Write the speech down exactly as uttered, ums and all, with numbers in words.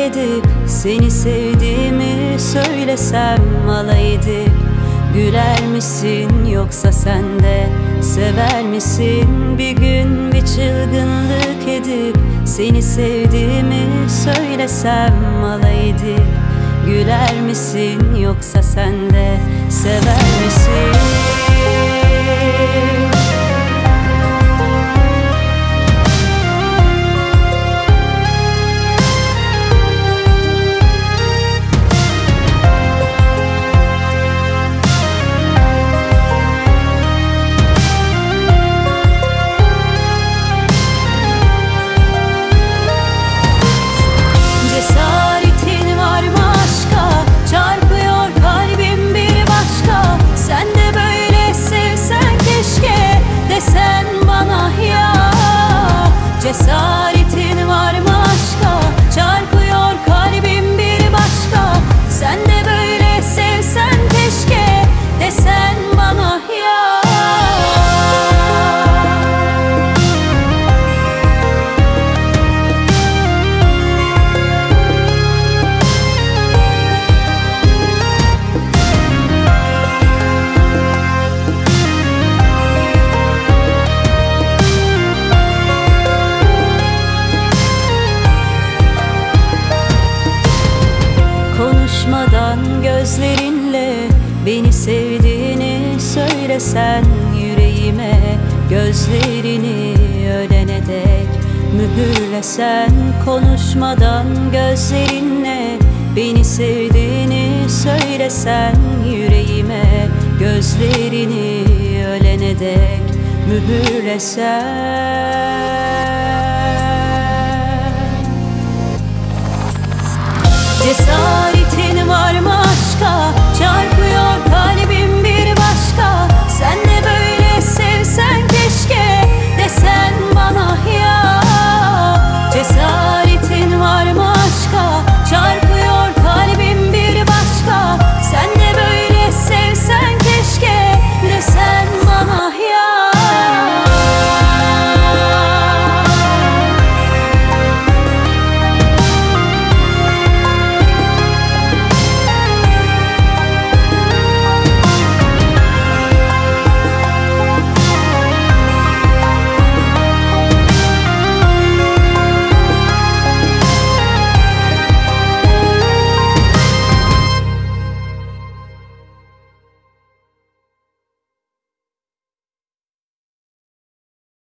edip seni sevdiğimi söylesem alay edip güler misin, yoksa sen de sever misin? Bir gün bir çılgınlık edip seni sevdiğimi söylesem alay edip güler misin, yoksa sen de sever misin? Cesaretin var mı aşka? Çarpıyor kalbim bir başka. Sen de böyle sevsen keşke, desen bana ya. Konuşmadan gözlerinle beni sevdiğini söylesen yüreğime, gözlerini ölene dek mühürlesen. Konuşmadan gözlerinle beni sevdiğini söylesen yüreğime, gözlerini ölene dek mühürlesen. Cesaretin var mı